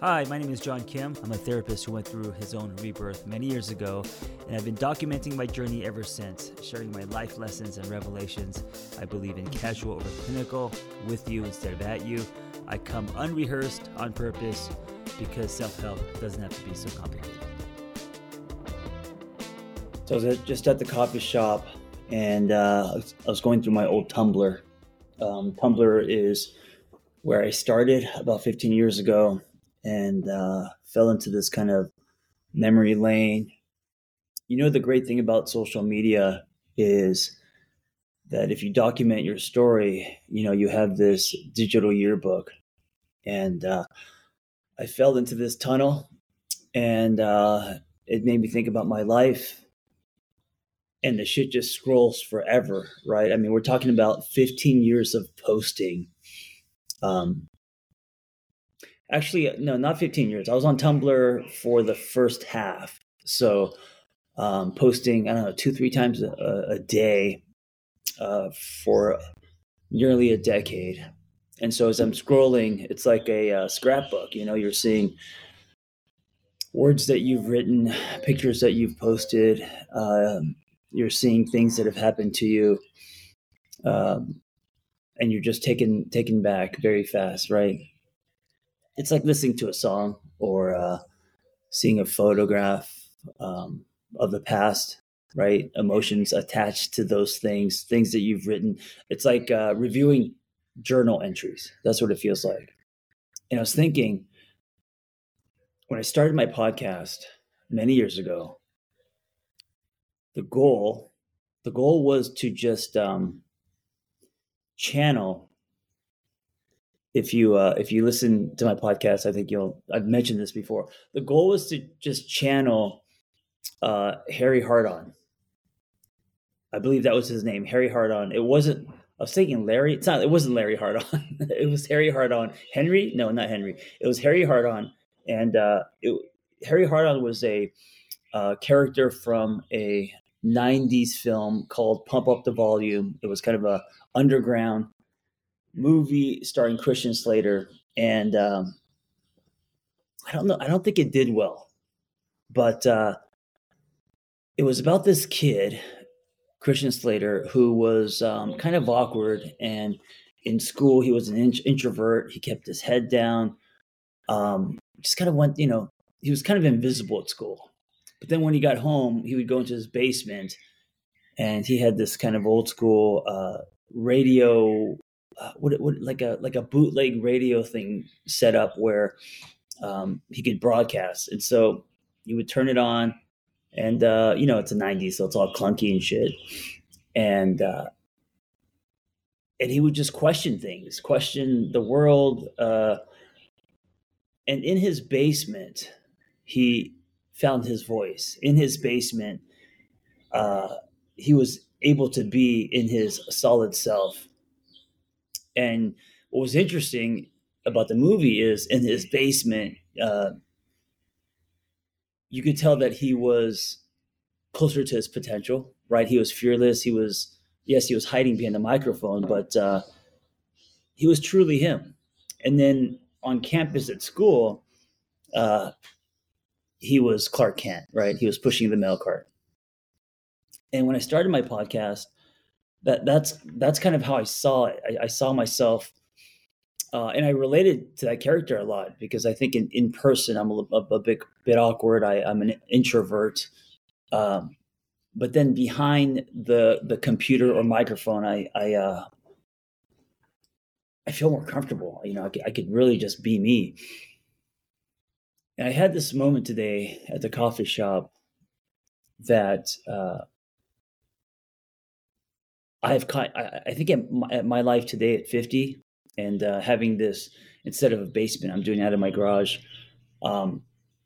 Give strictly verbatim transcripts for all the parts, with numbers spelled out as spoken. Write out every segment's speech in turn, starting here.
Hi, my name is John Kim. I'm a therapist who went through his own rebirth many years ago, and I've been documenting my journey ever since, sharing my life lessons and revelations. I believe in casual over clinical, with you instead of at you. I come unrehearsed on purpose because self-help doesn't have to be so complicated. So I was at, just at the coffee shop, and uh, I was going through my old Tumblr. Um, Tumblr is where I started about fifteen years ago, and uh, fell into this kind of memory lane. You know, the great thing about social media is that if you document your story, you know, you have this digital yearbook. And uh, I fell into this tunnel, and uh, it made me think about my life. And the shit just scrolls forever, right? I mean, we're talking about fifteen years of posting. Um, actually, no, not fifteen years. I was on Tumblr for the first half. So um, posting, I don't know, two, three times a, a day uh, for nearly a decade. And so as I'm scrolling, it's like a uh, scrapbook. You know, you're seeing words that you've written, pictures that you've posted. Um, you're seeing things that have happened to you. Um, and you're just taken, taken back very fast, right? It's like listening to a song or uh, seeing a photograph um, of the past, right? Emotions attached to those things, things that you've written. It's like uh, reviewing journal entries. That's what it feels like. And I was thinking, when I started my podcast many years ago, the goal, the goal was to just um, channel. If you uh, if you listen to my podcast, I think you'll. I've mentioned this before. The goal was to just channel uh, Harry Hardon. I believe that was his name, Harry Hardon. It wasn't. I was thinking Larry. It's not. It wasn't Larry Hardon. It was Harry Hardon. Henry? No, not Henry. It was Harry Hardon, and uh, it, Harry Hardon was a uh, character from a nineties film called Pump Up the Volume. It was kind of a underground movie starring Christian Slater, and um, I don't know. I don't think it did well, but uh, it was about this kid, Christian Slater, who was um, kind of awkward, and in school he was an in- introvert. He kept his head down. Um, just kind of went, you know, he was kind of invisible at school. But then when he got home, he would go into his basement, and he had this kind of old school uh, radio, uh, what, what like a like a bootleg radio thing set up where um, he could broadcast. And so he would turn it on, and uh, you know, it's the nineties, so it's all clunky and shit. And uh, and he would just question things, question the world. Uh, and in his basement, he found his voice. In his basement, uh, he was able to be in his solid self. And what was interesting about the movie is in his basement, uh, you could tell that he was closer to his potential, right? He was fearless. He was, yes, he was hiding behind the microphone, but uh, he was truly him. And then on campus at school, uh, he was Clark Kent, right? He was pushing the mail cart. And when I started my podcast, that that's that's kind of how I saw it. I, I saw myself, uh, and I related to that character a lot because I think in, in person I'm a, a, a bit bit awkward. I, I'm an introvert, um, but then behind the the computer or microphone, I I, uh, I feel more comfortable. You know, I could, I could really just be me. And I had this moment today at the coffee shop that uh, I've kind. I, I think at my, at my life today at fifty, and uh, having this instead of a basement, I'm doing it out of my garage. Um,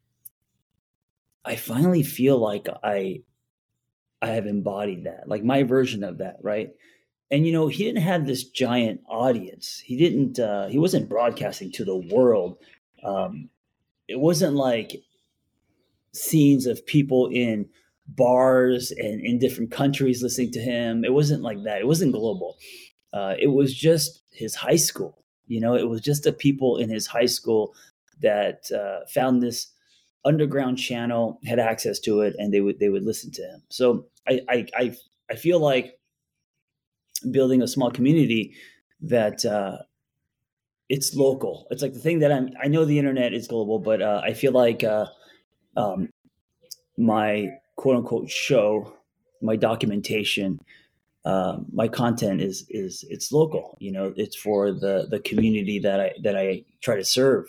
I finally feel like I I have embodied that, like my version of that, right? And you know, he didn't have this giant audience. He didn't. Uh, he wasn't broadcasting to the world. Um, it wasn't like scenes of people in bars and in different countries listening to him. It wasn't like that. It wasn't global. Uh, it was just his high school. You know, it was just the people in his high school that uh, found this underground channel, had access to it, and they would they would listen to him. So I I I, I feel like building a small community that uh, it's local. It's like the thing that I'm. I know the internet is global, but uh, I feel like uh, um, my quote unquote show, my documentation, uh, my content is is it's local. You know, it's for the the community that I that I try to serve.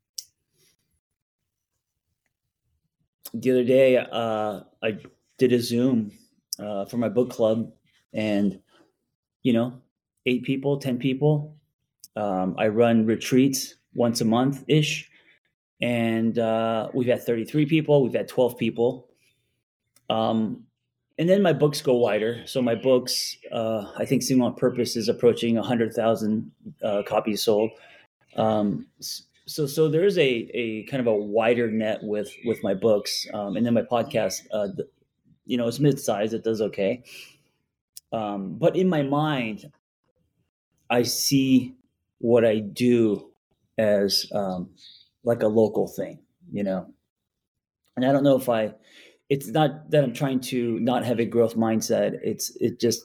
The other day, uh, I did a Zoom uh, for my book club, and you know, eight people, ten people. Um, I run retreats once a month ish, and uh, we've had thirty-three people. We've had twelve people. Um, and then my books go wider. So my books, uh, I think Single on Purpose is approaching one hundred thousand uh, copies sold. Um, so so there's a, a kind of a wider net with, with my books. Um, and then my podcast, uh, you know, it's mid-sized. It does okay. Um, but in my mind, I see what I do as um, like a local thing, you know. And I don't know if I, it's not that I'm trying to not have a growth mindset. It's, it just,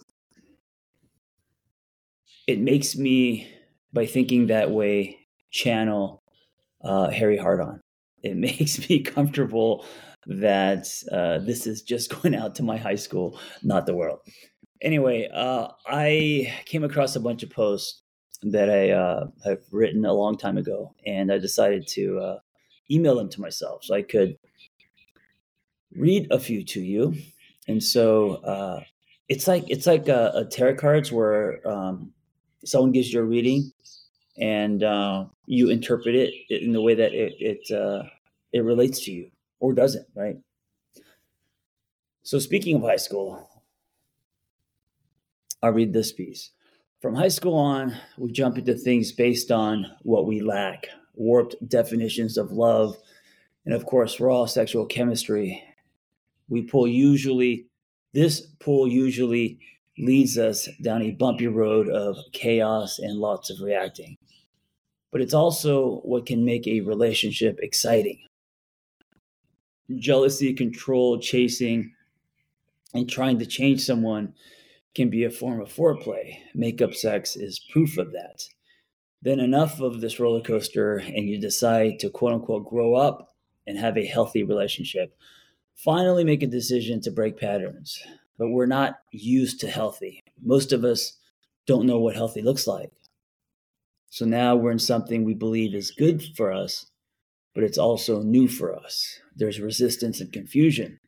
it makes me, by thinking that way, channel uh, Harry Hardon. It makes me comfortable that uh, this is just going out to my high school, not the world. Anyway, uh, I came across a bunch of posts that I uh, have written a long time ago, and I decided to uh, email them to myself so I could read a few to you. And so uh, it's like it's like a, a tarot cards where um, someone gives you a reading, and uh, you interpret it in the way that it it, uh, it relates to you or doesn't, right? So speaking of high school, I'll read this piece. From high school on, we jump into things based on what we lack, warped definitions of love, and of course, raw sexual chemistry. We pull usually, this pull usually leads us down a bumpy road of chaos and lots of reacting. But it's also what can make a relationship exciting. Jealousy, control, chasing, and trying to change someone can be a form of foreplay. Makeup sex is proof of that. Then enough of this roller coaster, and you decide to quote unquote grow up and have a healthy relationship. Finally, make a decision to break patterns. But we're not used to healthy. Most of us don't know what healthy looks like. So now we're in something we believe is good for us, but it's also new for us. There's resistance and confusion.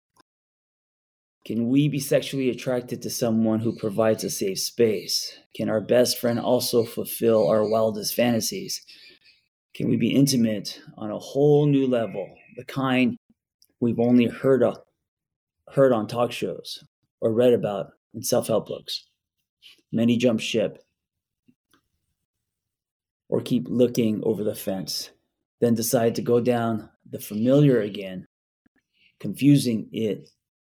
Can we be sexually attracted to someone who provides a safe space? Can our best friend also fulfill our wildest fantasies? Can we be intimate on a whole new level, the kind we've only heard of, heard on talk shows or read about in self-help books? Many jump ship or keep looking over the fence, then decide to go down the familiar again, confusing it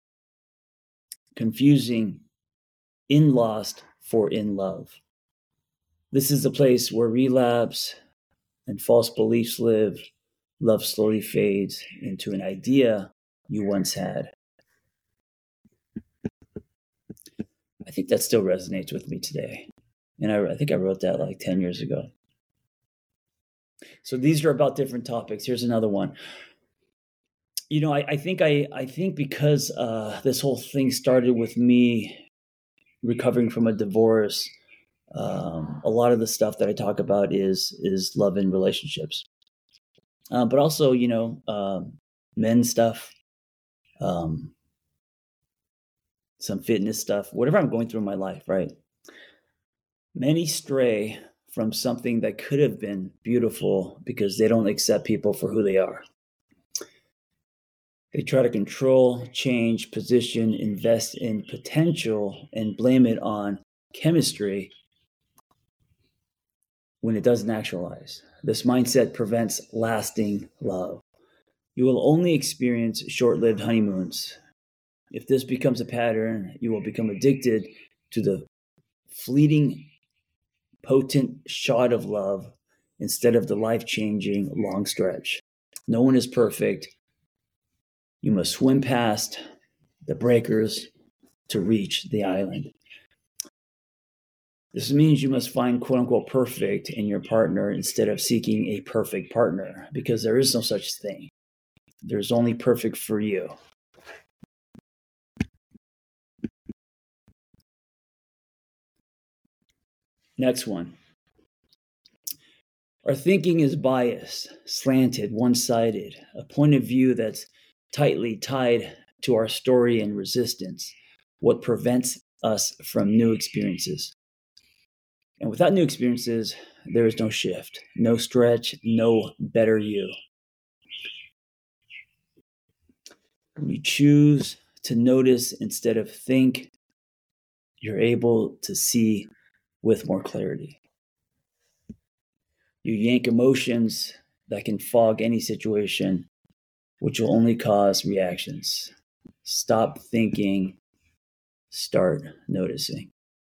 confusing in lost for in love. This is a place where relapse and false beliefs live. Love slowly fades into an idea you once had. I think that still resonates with me today. And I, I think I wrote that like ten years ago. So these are about different topics. Here's another one. You know, I, I think I, I think because uh, this whole thing started with me recovering from a divorce, um, a lot of the stuff that I talk about is is love and relationships, uh, but also you know um, men stuff, um, some fitness stuff, whatever I'm going through in my life. Right? Many stray from something that could have been beautiful because they don't accept people for who they are. They try to control, change, position, invest in potential, and blame it on chemistry when it doesn't actualize. This mindset prevents lasting love. You will only experience short-lived honeymoons. If this becomes a pattern, you will become addicted to the fleeting, potent shot of love instead of the life-changing long stretch. No one is perfect. You must swim past the breakers to reach the island. This means you must find quote-unquote perfect in your partner instead of seeking a perfect partner, because there is no such thing. There's only perfect for you. Next one. Our thinking is biased, slanted, one-sided, a point of view that's tightly tied to our story and resistance, what prevents us from new experiences. And without new experiences, there is no shift, no stretch, no better you. When you choose to notice instead of think, you're able to see with more clarity. You yank emotions that can fog any situation, which will only cause reactions. Stop thinking, start noticing.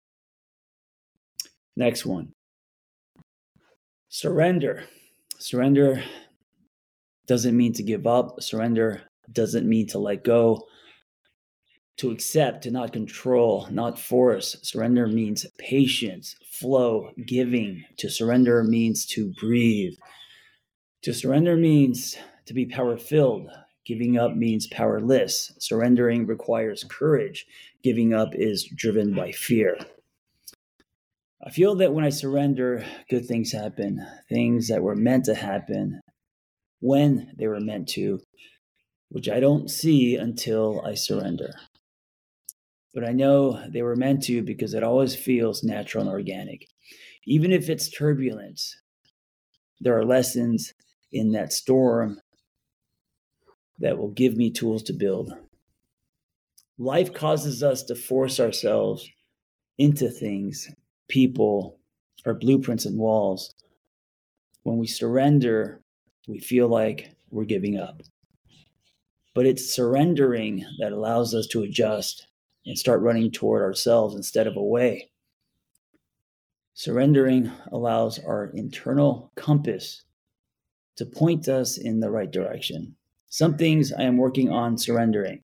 Next one. Surrender. Surrender doesn't mean to give up. Surrender doesn't mean to let go. To accept, to not control, not force. Surrender means patience, flow, giving. To surrender means to breathe. To surrender means to be power-filled. Giving up means powerless. Surrendering requires courage. Giving up is driven by fear. I feel that when I surrender, good things happen. Things that were meant to happen when they were meant to, which I don't see until I surrender. But I know they were meant to because it always feels natural and organic. Even if it's turbulence, there are lessons in that storm that will give me tools to build. Life causes us to force ourselves into things, people, or blueprints and walls. When we surrender, we feel like we're giving up. But it's surrendering that allows us to adjust and start running toward ourselves instead of away. Surrendering allows our internal compass to point us in the right direction. Some things I am working on surrendering.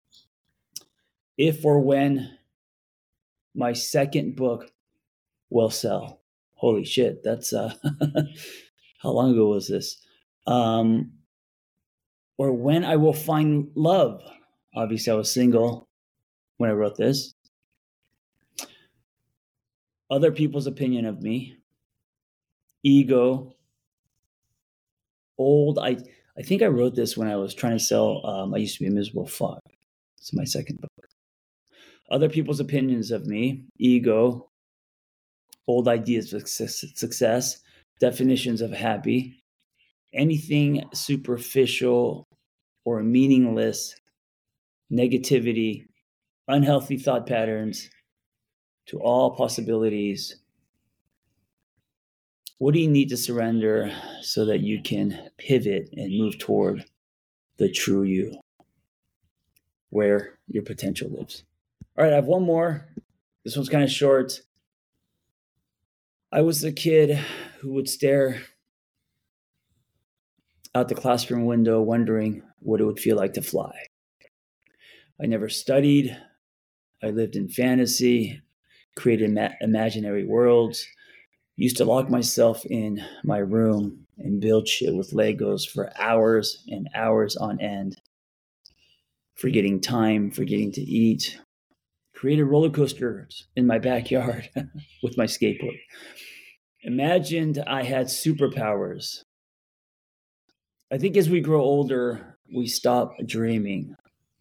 If or when my second book will sell. Holy shit, that's, uh, how long ago was this? Um, or when I will find love. Obviously, I was single when I wrote this. Other people's opinion of me. Ego. Old. I, I think I wrote this when I was trying to sell um, I Used to Be a Miserable Fuck. It's my second book. Other people's opinions of me. Ego. Old ideas of success. Definitions of happy. Anything superficial or meaningless. Negativity. Unhealthy thought patterns. To all possibilities. What do you need to surrender so that you can pivot and move toward the true you, where your potential lives? All right, I have one more. This one's kind of short. I was a kid who would stare out the classroom window wondering what it would feel like to fly. I never studied. I lived in fantasy, created ma- imaginary worlds, used to lock myself in my room and build shit with Legos for hours and hours on end, forgetting time, forgetting to eat, created roller coasters in my backyard with my skateboard. Imagined I had superpowers. I think as we grow older, we stop dreaming.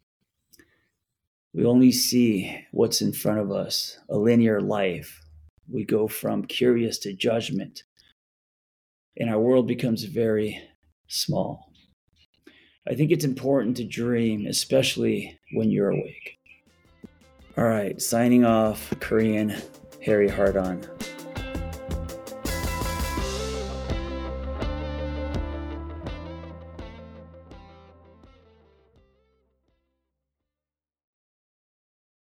We only see what's in front of us, a linear life. We go from curious to judgment, and our world becomes very small. I think it's important to dream, especially when you're awake. All right, signing off, Korean Harry Hardon.